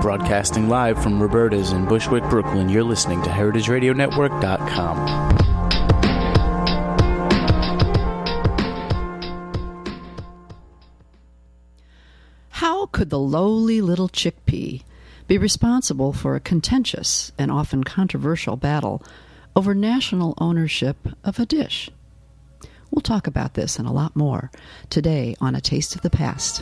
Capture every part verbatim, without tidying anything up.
Broadcasting live from Roberta's in Bushwick, Brooklyn, you're listening to Heritage Radio Network dot com. How could the lowly little chickpea be responsible for a contentious and often controversial battle over national ownership of a dish? We'll talk about this and a lot more today on A Taste of the Past.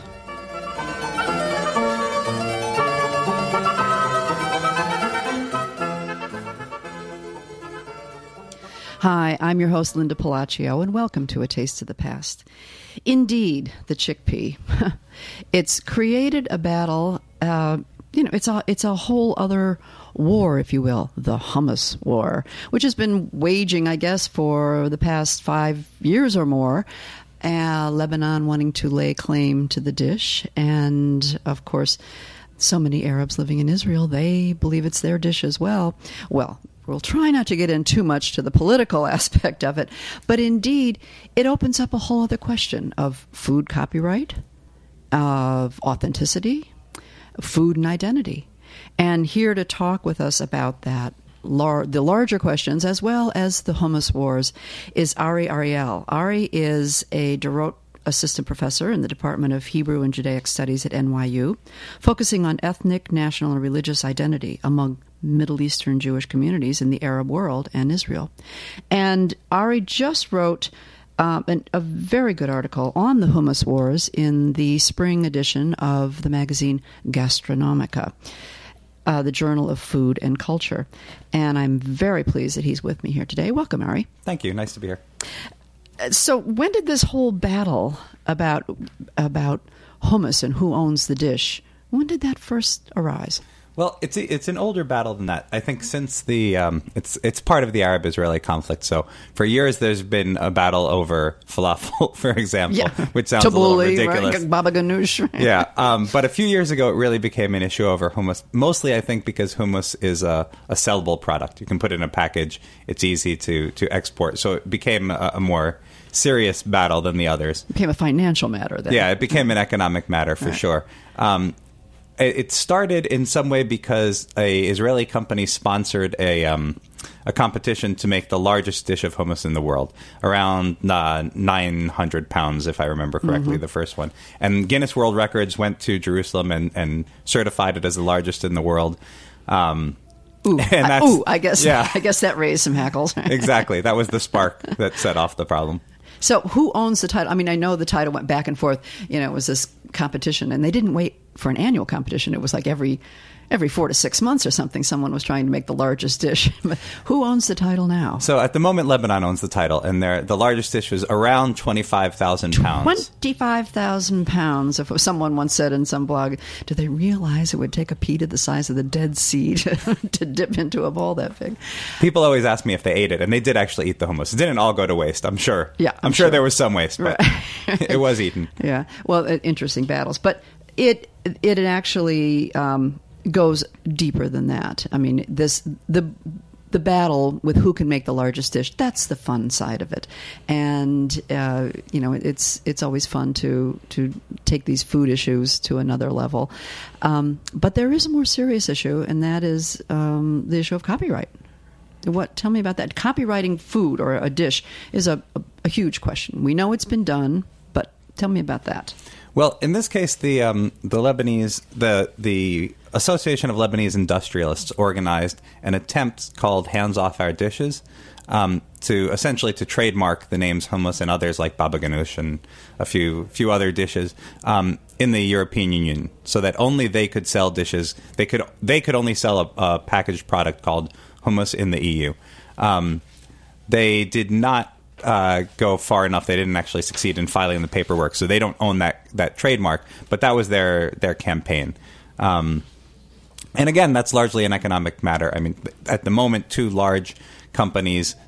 Hi, I'm your host, Linda Palacio, and welcome to A Taste of the Past. Indeed, the chickpea. It's created a battle, uh, you know, it's a, it's a whole other war, if you will, the hummus war, which has been waging, I guess, for the past five years or more. Uh, Lebanon wanting to lay claim to the dish, and, of course, so many Arabs living in Israel, they believe it's their dish as well. Well, we'll try not to get in too much to the political aspect of it, but indeed, it opens up a whole other question of food copyright, of authenticity, food and identity. And here to talk with us about that, lar- the larger questions, as well as the hummus wars, is Ari Ariel. Ari is a Dorot assistant professor in the Department of Hebrew and Judaic Studies at N Y U, focusing on ethnic, national, and religious identity among Middle Eastern Jewish communities in the Arab world and Israel. And Ari just wrote um, an, a very good article on the hummus wars in the spring edition of the magazine Gastronomica, uh, the Journal of Food and Culture. And I'm very pleased that he's with me here today. Welcome, Ari. Thank you. Nice to be here. So when did this whole battle about about hummus and who owns the dish, when did that first arise? Well, it's it's an older battle than that. I think since the um, it's it's part of the Arab-Israeli conflict. So for years, there's been a battle over falafel, for example, yeah. which sounds Tabbouleh, a little ridiculous. Right? Baba ganoush. Right? Yeah, um, but a few years ago, it really became an issue over hummus. Mostly, I think, because hummus is a, a sellable product. You can put it in a package. It's easy to to export. So it became a, a more serious battle than the others. It became a financial matter then. Yeah, it became an economic matter for right. sure. Um, It started in some way because a Israeli company sponsored a um, a competition to make the largest dish of hummus in the world, around uh, nine hundred pounds, if I remember correctly, mm-hmm. the first one. And Guinness World Records went to Jerusalem and, and certified it as the largest in the world. Um, ooh, and that's, I, ooh, I guess yeah. I guess that raised some hackles. Exactly. That was the spark that set off the problem. So who owns the title? I mean, I know the title went back and forth. You know, it was this competition, and they didn't wait for an annual competition. It was like every every four to six months or something, someone was trying to make the largest dish. But who owns the title now? So at the moment, Lebanon owns the title, and the largest dish was around twenty-five thousand pounds. twenty-five thousand pounds. If someone once said in some blog, do they realize it would take a pita the size of the Dead Sea to, to dip into a bowl that big? People always ask me if they ate it, and they did actually eat the hummus. It didn't all go to waste, I'm sure. Yeah, I'm, I'm sure. sure there was some waste, but right. it was eaten. Yeah, well, interesting battles. But it it actually um, goes deeper than that. I mean, this the the battle with who can make the largest dish. That's the fun side of it, and uh, you know, it's it's always fun to to take these food issues to another level. Um, but there is a more serious issue, and that is um, the issue of copyright. What? Tell me about that. Copyrighting food or a dish is a, a, a huge question. We know it's been done, but tell me about that. Well, in this case, the um, the Lebanese the the Association of Lebanese Industrialists organized an attempt called "Hands Off Our Dishes" um, to essentially to trademark the names hummus and others like baba ganoush and a few few other dishes um, in the European Union, so that only they could sell dishes. They could they could only sell a, a packaged product called hummus in the E U. Um, they did not uh, go far enough. They didn't actually succeed in filing the paperwork, so they don't own that that trademark. But that was their their campaign. Um, and again, that's largely an economic matter. I mean, at the moment, two large companies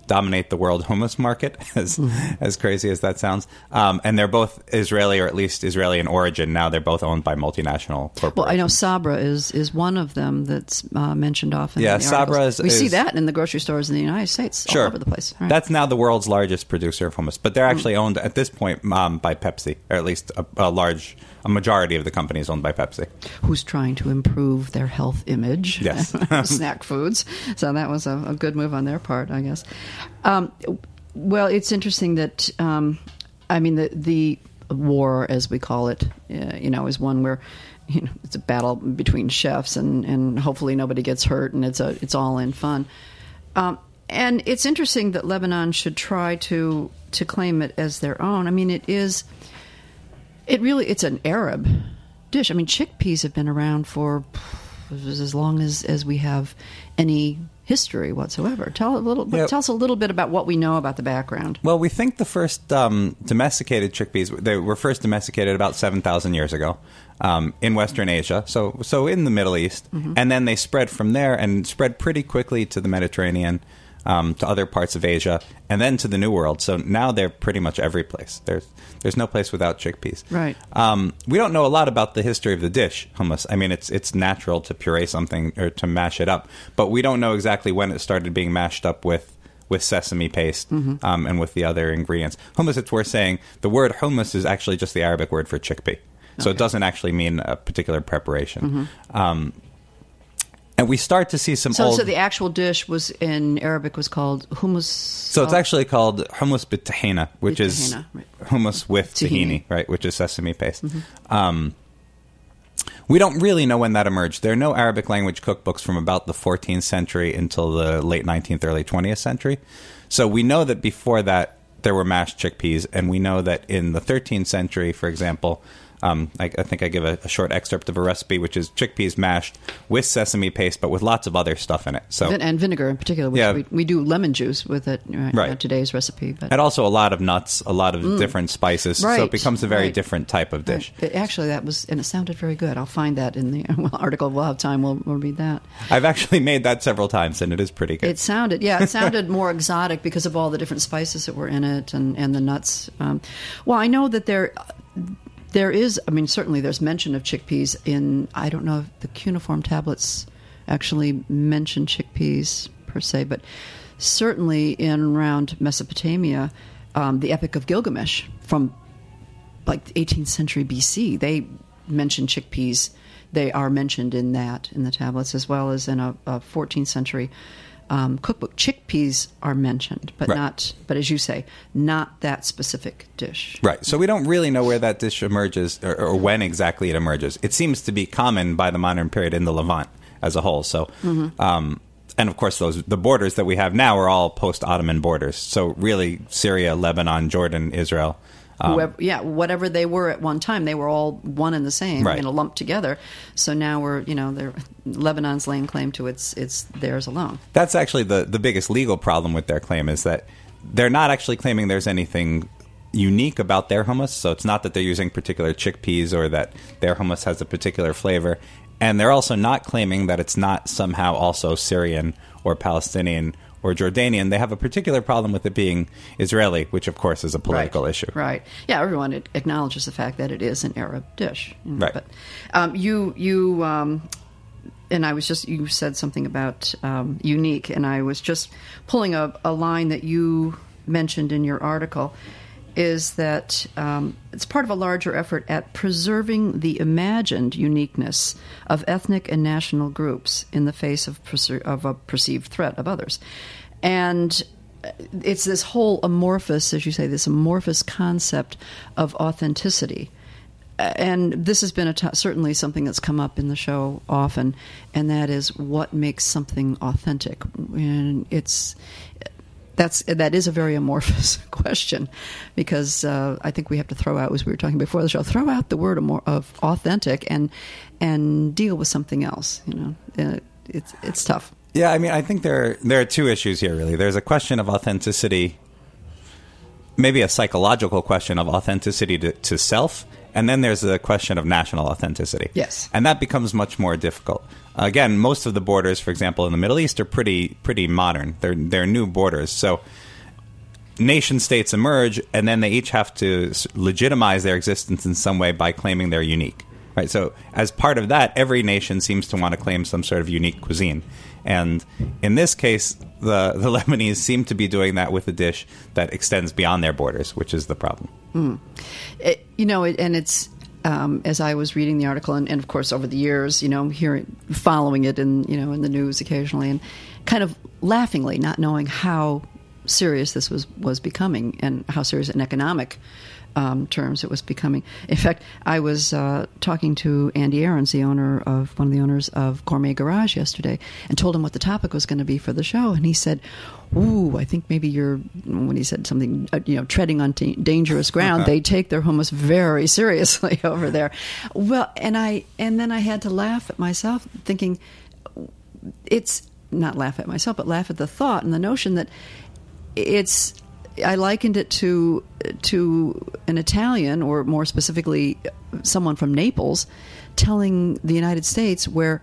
dominate the world hummus market, as mm-hmm. as crazy as that sounds. Um, and they're both Israeli, or at least Israeli in origin. Now they're both owned by multinational corporations. Well, I know Sabra is, is one of them that's uh, mentioned often. Yeah, in the Sabra is... We is, see that in the grocery stores in the United States, sure. all over the place. Right. That's now the world's largest producer of hummus. But they're actually mm. owned, at this point, um, by Pepsi, or at least a, a large... A majority of the company is owned by Pepsi. Who's trying to improve their health image. Yes. Snack foods. So that was a, a good move on their part, I guess. Um, well, it's interesting that, um, I mean, the, the war, as we call it, uh, you know, is one where, you know, it's a battle between chefs, and, and hopefully nobody gets hurt, and it's a it's all in fun. Um, and it's interesting that Lebanon should try to to claim it as their own. I mean, it is... It really, it's an Arab dish. I mean, chickpeas have been around for as long as, as we have any history whatsoever. Tell a little, yeah. tell us a little bit about what we know about the background. Well, we think the first um, domesticated chickpeas, they were first domesticated about seven thousand years ago um, in Western Asia, so so in the Middle East. Mm-hmm. And then they spread from there and spread pretty quickly to the Mediterranean, um, to other parts of Asia, and then to the New World. So now they're pretty much every place. There's There's no place without chickpeas. Right. Um, we don't know a lot about the history of the dish, hummus. I mean, it's it's natural to puree something or to mash it up, but we don't know exactly when it started being mashed up with, with sesame paste mm-hmm. um, and with the other ingredients. Hummus, it's worth saying, the word hummus is actually just the Arabic word for chickpea. So okay. It doesn't actually mean a particular preparation. Mm-hmm. Um, and we start to see some so, old... So the actual dish was, in Arabic, was called hummus... So it's actually called hummus bit tahina, which is right. hummus with tahini. tahini, right, which is sesame paste. Mm-hmm. Um, we don't really know when that emerged. There are no Arabic language cookbooks from about the fourteenth century until the late nineteenth, early twentieth century. So we know that before that there were mashed chickpeas, and we know that in the thirteenth century, for example... Um, I, I think I give a, a short excerpt of a recipe, which is chickpeas mashed with sesame paste, but with lots of other stuff in it. So and vinegar in particular, which yeah. we, we do lemon juice with it. Right, right. Uh, today's recipe, but and also a lot of nuts, a lot of mm. different spices. Right. So it becomes a very right. different type of dish. Right. It, actually, that was and it sounded very good. I'll find that in the well, article. We'll have time. We'll, we'll read that. I've actually made that several times, and it is pretty good. It sounded yeah, it sounded more exotic because of all the different spices that were in it and and the nuts. Um, well, I know that there. There is, I mean, certainly there's mention of chickpeas in, I don't know if the cuneiform tablets actually mention chickpeas per se, but certainly in around Mesopotamia, um, the Epic of Gilgamesh from like the eighteenth century B C, they mention chickpeas. They are mentioned in that, in the tablets, as well as in a, a fourteenth century Um, cookbook. Chickpeas are mentioned, but right. not. But as you say, not that specific dish. Right. So we don't really know where that dish emerges, or, or when exactly it emerges. It seems to be common by the modern period in the Levant as a whole. So, mm-hmm. um, and of course, those the borders that we have now are all post-Ottoman borders. So really, Syria, Lebanon, Jordan, Israel. Um, Whoever, yeah, whatever they were at one time, they were all one and the same, right. you know, lumped together. So now we're, you know, they're, Lebanon's laying claim to its its theirs alone. That's actually the, the biggest legal problem with their claim, is that they're not actually claiming there's anything unique about their hummus. So it's not that they're using particular chickpeas or that their hummus has a particular flavor. And they're also not claiming that it's not somehow also Syrian or Palestinian or Jordanian. They have a particular problem with it being Israeli, which of course is a political right. issue. Right. Yeah, everyone acknowledges the fact that it is an Arab dish. You know, right. But um, you, you um, and I was just, you said something about um, unique, and I was just pulling a, a line that you mentioned in your article, is that um, it's part of a larger effort at preserving the imagined uniqueness of ethnic and national groups in the face of, perce- of a perceived threat of others. And it's this whole amorphous, as you say, this amorphous concept of authenticity. And this has been a t- certainly something that's come up in the show often, and that is what makes something authentic. And it's... That's that is a very amorphous question, because uh, I think we have to throw out, as we were talking before the show, throw out the word amor- of authentic and and deal with something else. You know, uh, it's it's tough. Yeah, I mean, I think there are, there are two issues here. Really, there's a question of authenticity, maybe a psychological question of authenticity to, to self, And then there's the question of national authenticity. Yes. And that becomes much more difficult. Again, most of the borders, for example, in the Middle East are pretty pretty modern. They're they're new borders. So nation states emerge, and then they each have to legitimize their existence in some way by claiming they're unique. Right? So as part of that, every nation seems to want to claim some sort of unique cuisine. And in this case, the, the Lebanese seem to be doing that with a dish that extends beyond their borders, which is the problem. Mm. It, you know, it, and it's, um, as I was reading the article, and, and of course over the years, you know, hearing, following it in, you know, in the news occasionally, and kind of laughingly, not knowing how serious this was, was becoming and how serious in economic um, terms it was becoming. In fact, I was uh, talking to Andy Aarons, the owner of one of the owners of Gourmet Garage yesterday, and told him what the topic was going to be for the show, and he said, "Ooh, I think maybe you're," when he said something, uh, you know, treading on t- dangerous ground. They take their hummus very seriously over there. Well, and I and then I had to laugh at myself, thinking, it's not laugh at myself, but laugh at the thought and the notion that it's. I likened it to to an Italian, or more specifically, someone from Naples, telling the United States, where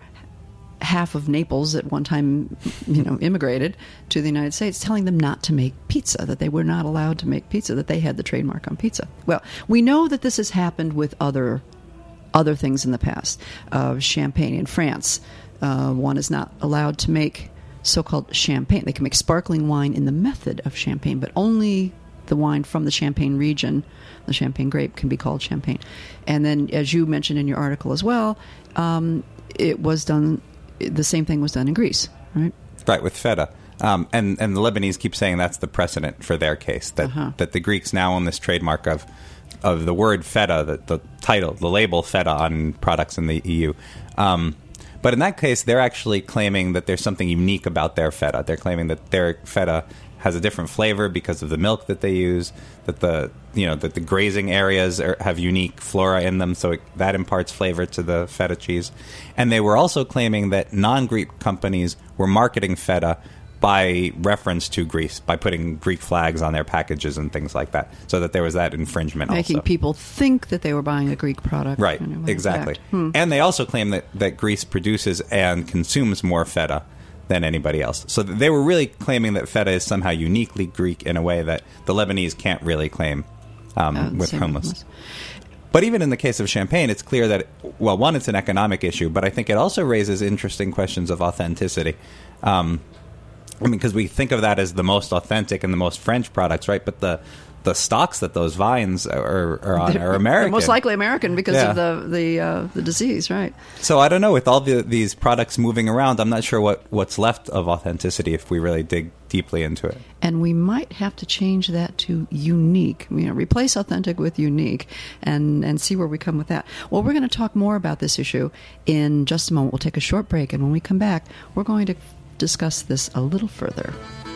half of Naples at one time, you know, immigrated to the United States, telling them not to make pizza, that they were not allowed to make pizza, that they had the trademark on pizza. Well, we know that this has happened with other other things in the past. Uh, Champagne in France, uh, one is not allowed to make so-called champagne. They can make sparkling wine in the method of champagne, but only the wine from the Champagne region, the Champagne grape, can be called champagne. And then, as you mentioned in your article as well, um, it was done, the same thing was done in Greece, right? Right, with feta. Um, and, and the Lebanese keep saying that's the precedent for their case, that, uh-huh. that the Greeks now own this trademark of of the word feta, the, the title, the label feta on products in the E U. Um But in that case, they're actually claiming that there's something unique about their feta. They're claiming that their feta has a different flavor because of the milk that they use, that the you know that the grazing areas are, have unique flora in them, so it, that imparts flavor to the feta cheese. And they were also claiming that non-Greek companies were marketing feta by reference to Greece, by putting Greek flags on their packages and things like that, so that there was that infringement Making also. people think that they were buying a Greek product. Right, anyway, exactly. Hmm. And they also claim that, that Greece produces and consumes more feta than anybody else. So they were really claiming that feta is somehow uniquely Greek in a way that the Lebanese can't really claim um, uh, with hummus. hummus. But even in the case of champagne, it's clear that, well, one, it's an economic issue, but I think it also raises interesting questions of authenticity. Um I mean, because we think of that as the most authentic and the most French products, right? But the the stocks that those vines are, are on they're, are American. They're most likely American because yeah. of the the uh, the disease, right? So I don't know. With all the, these products moving around, I'm not sure what, what's left of authenticity if we really dig deeply into it. And we might have to change that to unique. You know, replace authentic with unique, and and see where we come with that. Well, we're going to talk more about this issue in just a moment. We'll take a short break, and when we come back, we're going to discuss this a little further.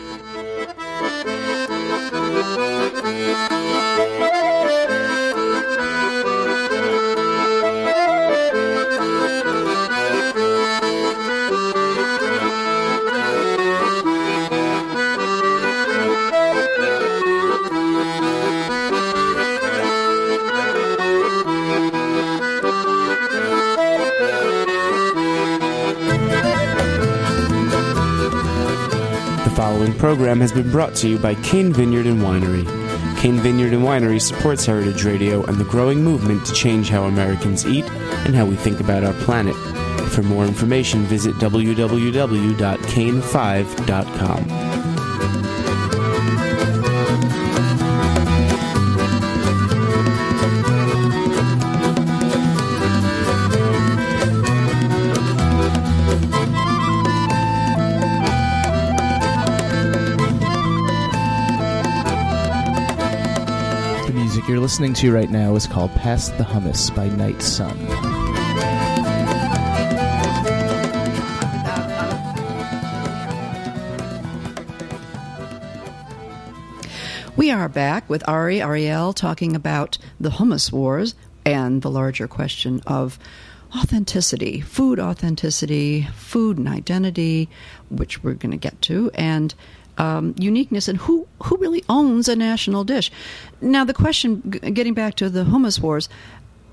The following program has been brought to you by Cane Vineyard and Winery. Cane Vineyard and Winery supports Heritage Radio and the growing movement to change how Americans eat and how we think about our planet. For more information, visit w w w dot cane five dot com. You're listening to right now is called Past the Hummus by Night Sun. We are back with Ari Ariel talking about the hummus wars and the larger question of authenticity, food authenticity, food and identity, which we're going to get to, and Um, uniqueness, and who who really owns a national dish. Now, the question, g- getting back to the hummus wars,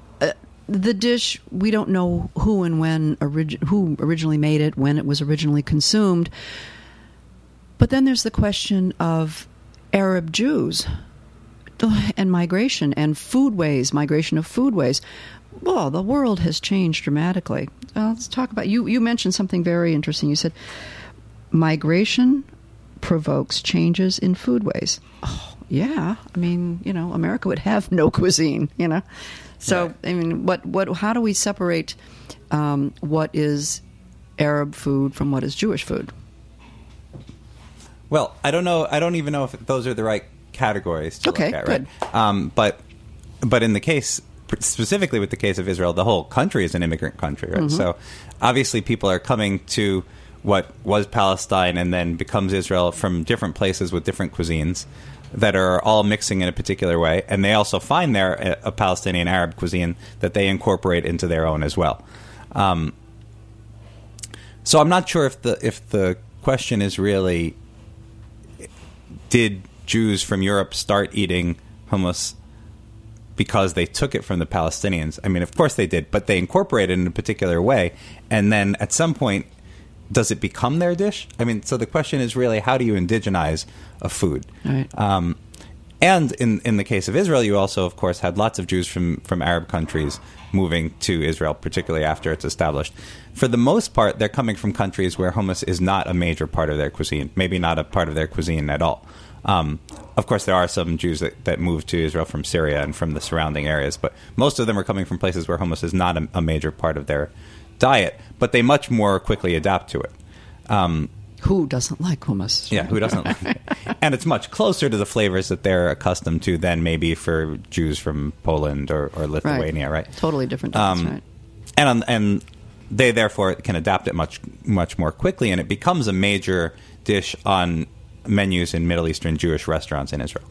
the dish, we don't know who and when, orig- who originally made it, when it was originally consumed. But then there's the question of Arab Jews and migration and foodways, migration of foodways. Well, the world has changed dramatically. Uh, let's talk about, you, you mentioned something very interesting. You said migration provokes changes in foodways. Oh, yeah. I mean, you know, America would have no cuisine, you know. So, right. I mean, what, what, how do we separate um, what is Arab food from what is Jewish food? Well, I don't know. I don't even know if those are the right categories to okay, look at, good. right? Um, but but in the case, specifically with the case of Israel, the whole country is an immigrant country, right? Mm-hmm. So obviously people are coming to what was Palestine and then becomes Israel from different places with different cuisines that are all mixing in a particular way. And they also find there a, a Palestinian Arab cuisine that they incorporate into their own as well. Um, so I'm not sure if the if the question is really, did Jews from Europe start eating hummus because they took it from the Palestinians? I mean, of course they did, but they incorporated it in a particular way. And then at some point, does it become their dish? I mean, so the question is really, how do you indigenize a food? Right. Um, and in, in the case of Israel, you also, of course, had lots of Jews from, from Arab countries moving to Israel, particularly after it's established. For the most part, they're coming from countries where hummus is not a major part of their cuisine, maybe not a part of their cuisine at all. Um, of course, there are some Jews that, that moved to Israel from Syria and from the surrounding areas, but most of them are coming from places where hummus is not a, a major part of their diet, but they much more quickly adapt to it. Um, who doesn't like hummus? Yeah, who doesn't like it? And it's much closer to the flavors that they're accustomed to than maybe for Jews from Poland or, or Lithuania, right. right? Totally different diets, um, right. And, and they, therefore, can adapt it much, much more quickly, and it becomes a major dish on menus in Middle Eastern Jewish restaurants in Israel.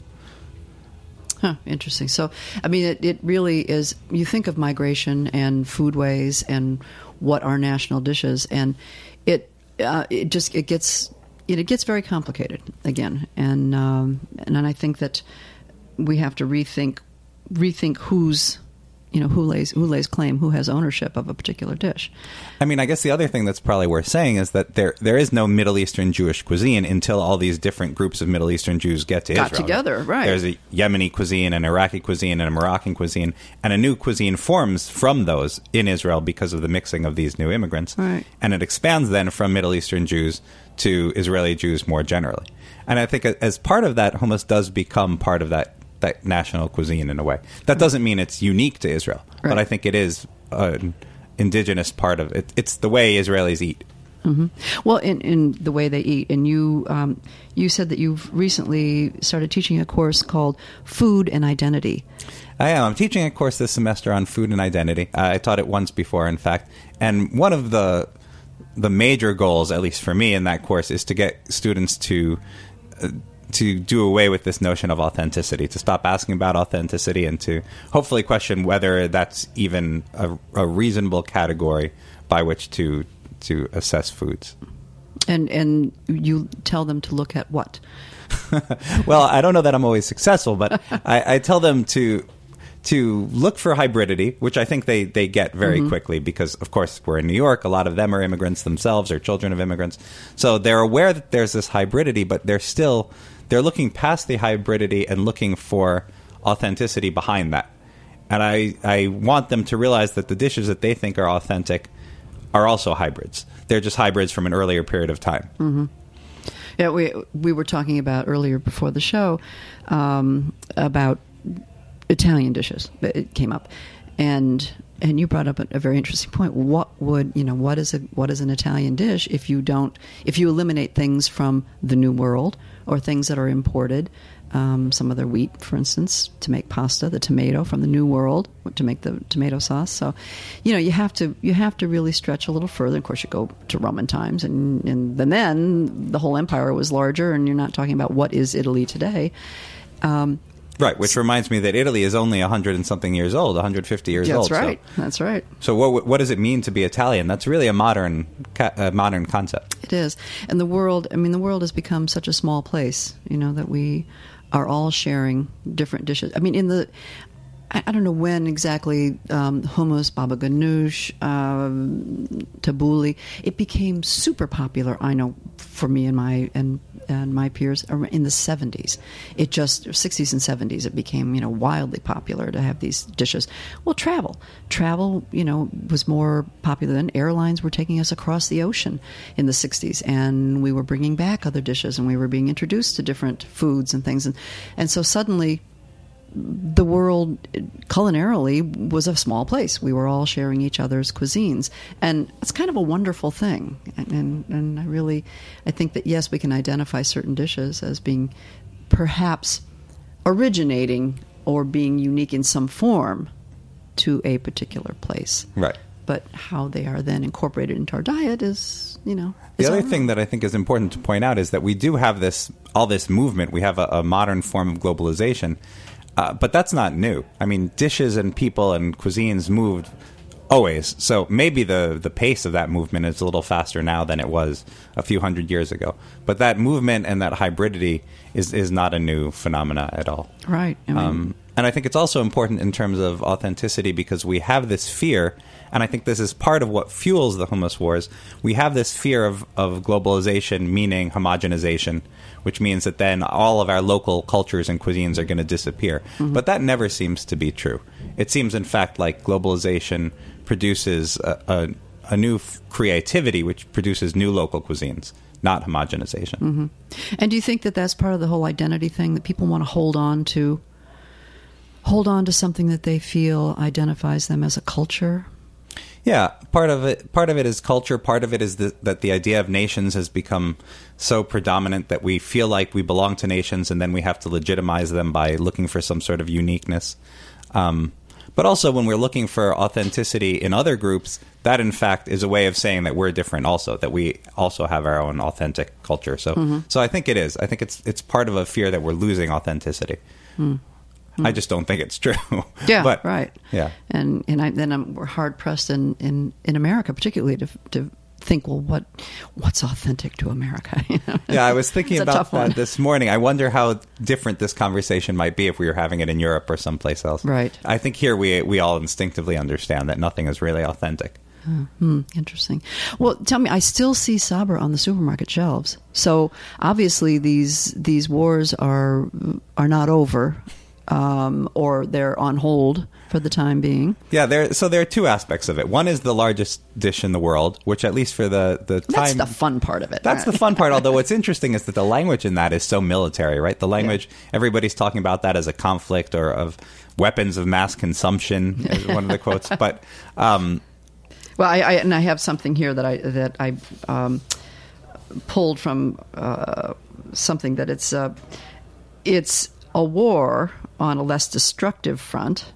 Huh, interesting. So, I mean, it, it really is, you think of migration and foodways and what are national dishes, and it uh, it just, it gets, it, it gets very complicated again. And, um, and I think that we have to rethink, rethink who's, you know, who lays who lays claim, who has ownership of a particular dish. I mean, I guess the other thing that's probably worth saying is that there there is no Middle Eastern Jewish cuisine until all these different groups of Middle Eastern Jews get to Got Israel. Got together, right. There's a Yemeni cuisine, an Iraqi cuisine, and a Moroccan cuisine, and a new cuisine forms from those in Israel because of the mixing of these new immigrants. Right. And it expands then from Middle Eastern Jews to Israeli Jews more generally. And I think as part of that, hummus does become part of that that national cuisine in a way. That doesn't mean it's unique to Israel, right. But I think it is an indigenous part of it. It's the way Israelis eat. Mm-hmm. Well, in, in the way they eat. And you um, you said that you've recently started teaching a course called Food and Identity. I am. I'm teaching a course this semester on food and identity. Uh, I taught it once before, in fact. And one of the the major goals, at least for me in that course, is to get students to... Uh, to do away with this notion of authenticity, to stop asking about authenticity and to hopefully question whether that's even a, a reasonable category by which to to assess foods. And and you tell them to look at what? Well, I don't know that I'm always successful, but I, I tell them to to look for hybridity, which I think they, they get very mm-hmm. quickly because, of course, we're in New York. A lot of them are immigrants themselves or children of immigrants. So they're aware that there's this hybridity, but they're still... They're looking past the hybridity and looking for authenticity behind that. And I, I want them to realize that the dishes that they think are authentic are also hybrids. They're just hybrids from an earlier period of time. Mm-hmm. Yeah, we we were talking about earlier before the show um, about Italian dishes. It came up, and and you brought up a, a very interesting point. What would you know? What is a what is an Italian dish if you don't if you eliminate things from the New World or things that are imported? Um, some of their wheat, for instance, to make pasta, the tomato from the New World to make the tomato sauce. So, you know, you have to you have to really stretch a little further. Of course, you go to Roman times, and and then the whole empire was larger, and you're not talking about what is Italy today. Um, right, which reminds me that Italy is only a hundred and something years old, one hundred fifty years that's old. That's right. So, that's right. So, what what does it mean to be Italian? That's really a modern uh, modern concept. It is, and the world. I mean, the world has become such a small place. You know that we are all sharing different dishes. I mean, in the I, I don't know when exactly, um, hummus, baba ganoush, um, tabbouleh, it became super popular, I know, for me and my and and my peers in the seventies. It just, sixties and seventies, it became, you know, wildly popular to have these dishes. Well, travel. Travel, you know, was more popular than airlines were taking us across the ocean in the sixties, and we were bringing back other dishes, and we were being introduced to different foods and things. And, and so suddenly, the world culinarily was a small place. We were all sharing each other's cuisines, and it's kind of a wonderful thing. And, and and I really, I think that yes, we can identify certain dishes as being perhaps originating or being unique in some form to a particular place. Right. But how they are then incorporated into our diet is, you know. The is other our- thing that I think is important to point out is that we do have this, all this movement. We have a, a modern form of globalization. Uh, but that's not new. I mean, dishes and people and cuisines moved always. So maybe the, the pace of that movement is a little faster now than it was a few hundred years ago. But that movement and that hybridity is, is not a new phenomena at all. Right. I mean, Um, and I think it's also important in terms of authenticity because we have this fear, and I think this is part of what fuels the hummus wars. We have this fear of, of globalization, meaning homogenization, which means that then all of our local cultures and cuisines are going to disappear. Mm-hmm. But that never seems to be true. It seems, in fact, like globalization produces a, a, a new f- creativity, which produces new local cuisines, not homogenization. Mm-hmm. And do you think that that's part of the whole identity thing, that people want to hold on to, hold on to something that they feel identifies them as a culture? Yeah, part of it. Part of it is culture. Part of it is the, that the idea of nations has become so predominant that we feel like we belong to nations, and then we have to legitimize them by looking for some sort of uniqueness. Um, but also, when we're looking for authenticity in other groups, that in fact is a way of saying that we're different. Also, that we also have our own authentic culture. So, mm-hmm. so I think it is. I think it's it's part of a fear that we're losing authenticity. Mm. I just don't think it's true. Yeah, but, right. Yeah, and and I, then I'm, we're hard pressed in, in, in America, particularly to to think, well, what what's authentic to America? You know? Yeah, I was thinking It's a about tough that one. this morning. I wonder how different this conversation might be if we were having it in Europe or someplace else. Right. I think here we we all instinctively understand that nothing is really authentic. Oh, hmm, interesting. Well, tell me, I still see Sabra on the supermarket shelves. So obviously, these these wars are are not over. Um, or they're on hold for the time being. Yeah, there. So there are two aspects of it. One is the largest dish in the world, which at least for the, the time... That's the fun part of it. That's right? the fun part, although what's interesting is that the language in that is so military, right? The language, yeah. Everybody's talking about that as a conflict or of weapons of mass consumption, is one of the quotes. But... Um, well, I, I and I have something here that I that I um, pulled from uh, something that it's uh, it's a war on a less destructive front,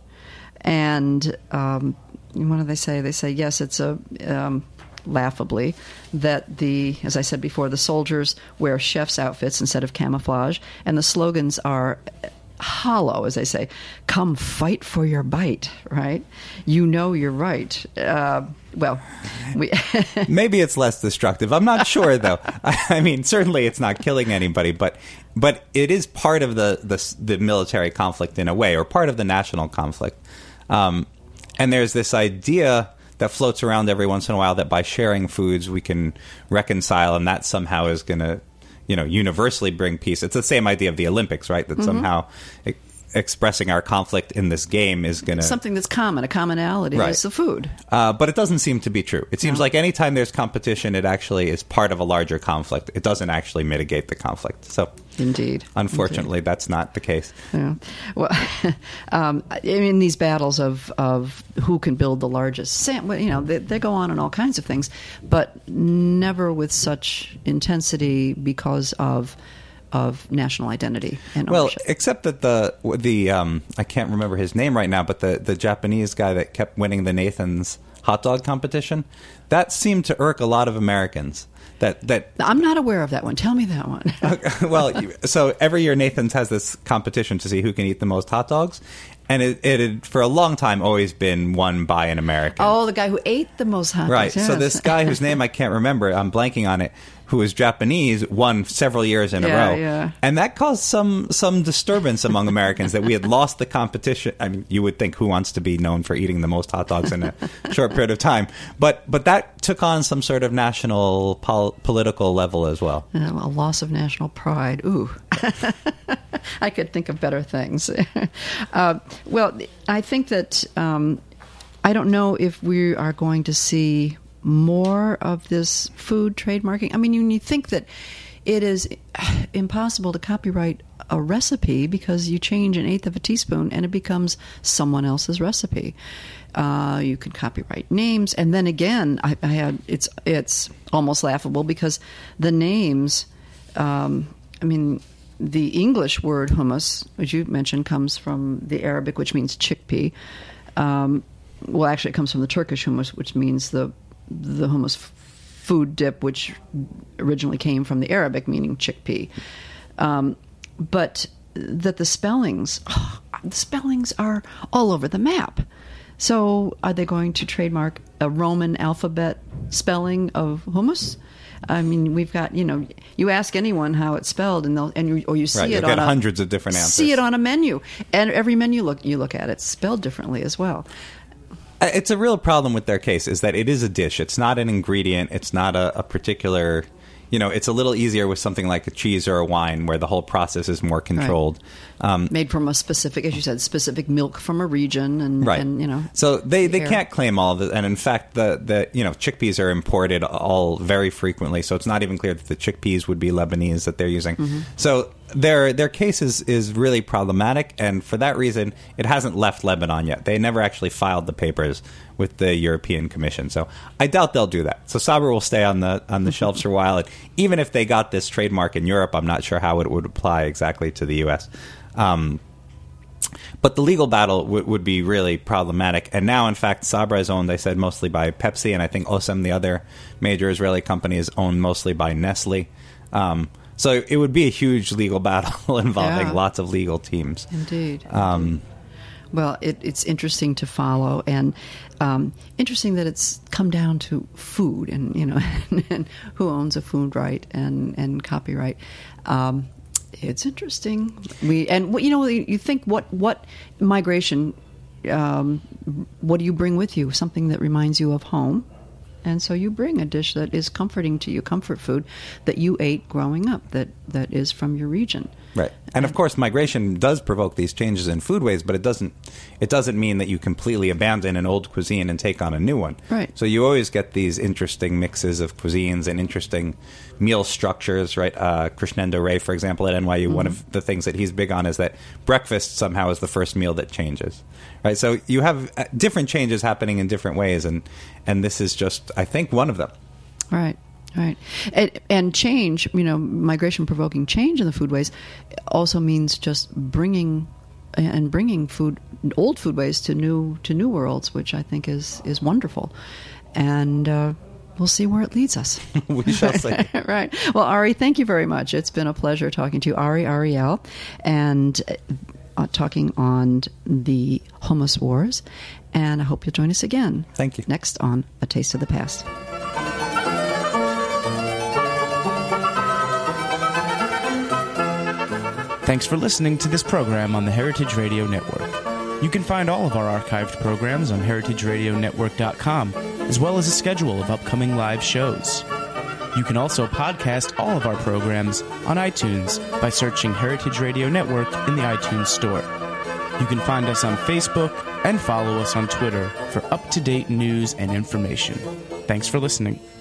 and um, what do they say? They say yes, it's a um, laughably that the, as I said before, the soldiers wear chef's outfits instead of camouflage, and the slogans are hollow, as they say. Come fight for your bite, right? You know you're right. Uh, well, we maybe it's less destructive. I'm not sure, though. I mean, certainly it's not killing anybody, but but it is part of the the, the military conflict in a way, or part of the national conflict. Um, and there's this idea that floats around every once in a while that by sharing foods we can reconcile, and that somehow is going to, you know, universally bring peace. It's the same idea of the Olympics, right? That mm-hmm. somehow e- expressing our conflict in this game is going to... something that's common, a commonality right. is the food. Uh, but it doesn't seem to be true. It seems no. like anytime there's competition, it actually is part of a larger conflict. It doesn't actually mitigate the conflict. So, Indeed. Unfortunately, Indeed. that's not the case. Yeah. Well, um, in these battles of, of who can build the largest sand, you know, they, they go on in all kinds of things, but never with such intensity because of of national identity and ownership. Well, except that the the um, I can't remember his name right now, but the, the Japanese guy that kept winning the Nathan's hot dog competition, that seemed to irk a lot of Americans. That that I'm not aware of that one. Tell me that one. Okay, well, so every year Nathan's has this competition to see who can eat the most hot dogs, and it, it had for a long time always been won by an American. Oh, the guy who ate the most hot dogs. Right. Yes. So this guy whose name I can't remember, I'm blanking on it, who is Japanese, won several years in Yeah, a row. yeah. And that caused some some disturbance among Americans that we had lost the competition. I mean, you would think, who wants to be known for eating the most hot dogs in a short period of time? But but that took on some sort of national pol- political level as well. Uh, a loss of national pride. Ooh. I could think of better things. uh, well, I think that um, I don't know if we are going to see more of this food trademarking. I mean, you, you think that it is impossible to copyright a recipe because you change an eighth of a teaspoon and it becomes someone else's recipe. Uh, you can copyright names, and then again, I, I had it's it's almost laughable because the names. Um, I mean, the English word hummus, as you mentioned, comes from the Arabic, which means chickpea. Um, well, actually, it comes from the Turkish hummus, which means the the hummus f- food dip, which originally came from the Arabic, meaning chickpea. Um, but that the spellings, oh, the spellings are all over the map. So are they going to trademark a Roman alphabet spelling of hummus? I mean, we've got, you know, you ask anyone how it's spelled, and they'll, and you, or you see Right, it you'll on get a, hundreds of different answers. See it on a menu, and every menu look you look at, it's spelled differently as well. It's a real problem with their case is that it is a dish. It's not an ingredient. It's not a, a particular, you know, it's a little easier with something like a cheese or a wine where the whole process is more controlled. Right. Um, Made from a specific, as you said, specific milk from a region, and, right. and you know. So they, they air. can't claim all of it. And in fact, the, the, you know, chickpeas are imported all very frequently. So it's not even clear that the chickpeas would be Lebanese that they're using. Mm-hmm. So their their case is, is really problematic. And for that reason, it hasn't left Lebanon yet. They never actually filed the papers with the European Commission. So I doubt they'll do that. So Sabra will stay on the on the shelves for a while. And even if they got this trademark in Europe, I'm not sure how it would apply exactly to the U S. Um, but the legal battle w- would be really problematic. And now, in fact, Sabra is owned, they said, mostly by Pepsi, and I think Osem, the other major Israeli company, is owned mostly by Nestle. Um, so it would be a huge legal battle involving Yeah. lots of legal teams. Indeed. Um, Well, it, it's interesting to follow, and um, interesting that it's come down to food, and you know, and, and who owns a food right and and copyright. Um, it's interesting. We and you know, you think what what migration. Um, what do you bring with you? Something that reminds you of home. And so you bring a dish that is comforting to you, comfort food that you ate growing up, that, that is from your region. Right. And of course, migration does provoke these changes in foodways, but it doesn't it doesn't mean that you completely abandon an old cuisine and take on a new one. Right. So you always get these interesting mixes of cuisines and interesting meal structures, right? Uh, Krishnendra Ray, for example, at N Y U, mm-hmm. one of the things that he's big on is that breakfast somehow is the first meal that changes. Right. So you have different changes happening in different ways, and, and this is just, I think, one of them. Right. Right. And, and change, you know, migration-provoking change in the foodways also means just bringing and bringing food, old foodways to new to new worlds, which I think is, is wonderful. And uh, we'll see where it leads us. We shall see. Right. Well, Ari, thank you very much. It's been a pleasure talking to you, Ari Ariel, and uh, talking on the hummus wars. And I hope you'll join us again. Thank you. Next on A Taste of the Past. Thanks for listening to this program on the Heritage Radio Network. You can find all of our archived programs on heritage radio network dot com, as well as a schedule of upcoming live shows. You can also podcast all of our programs on iTunes by searching Heritage Radio Network in the iTunes Store. You can find us on Facebook and follow us on Twitter for up-to-date news and information. Thanks for listening.